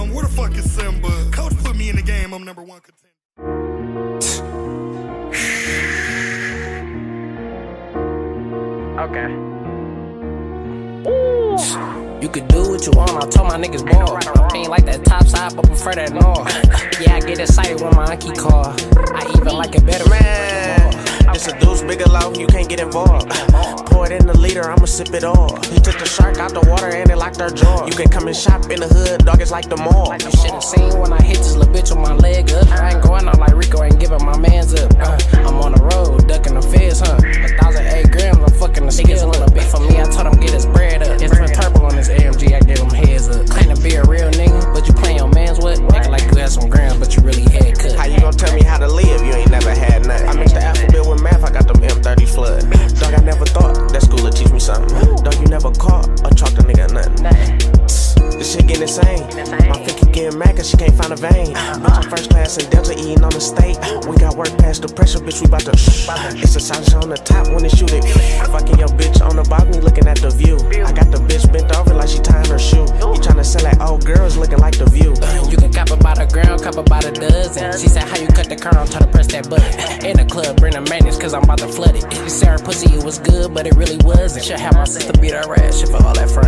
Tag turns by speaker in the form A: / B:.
A: Where the fuck is Simba? Coach put me in the game, I'm number one contender.
B: Okay. You could do what you want, I told my niggas ball. I ain't like that top side, but prefer that north. Yeah, I get excited when my auntie call. I even like it better, man.
C: It's a deuce, bigger low, you can't get involved. Pour it in the liter, I'ma sip it all. He took the shark out the water and it locked our jaw. You can come and shop in the hood, dog, it's like the mall.
B: You should've seen when I hit this little bitch with my leg up. I ain't going out like Rico, ain't giving my mans up. I'm on the road, ducking the feds, 1,008 grams, I'm fucking the skills a little bit for me. I told him get his bread up. It's twin turbo on this AMG, I gave him heads up. Claim to be a real nigga, but you playing your mans with? Acting like you had some grams, but you really had cut.
C: How you gon' tell me how to live? You ain't never had nothing. I mixed the alphabet with math, I got them M30 flood. Dog, I never thought that school would teach me something. Dog, you never caught or chalked a nigga nothing. This shit getting insane. My fit keep getting mad cause she can't find a vein. Bitch, I'm first class in Delta eating on the state. We got work past the pressure, bitch, we bout to It's a sound show on the top when they shoot it. Fucking your bitch on the balcony looking at the view. I got the bitch bent over like she tying her shoe. You tryna sell like old girls looking like the view.
B: You can cop it by the ground, cop it by the dozen. She said, how you cut the kernel, try to press that button. In the club, bring the maintenance cause I'm about to flood it. You said her pussy, it was good, but it really wasn't. Should have my sister beat her ass shit for all that front.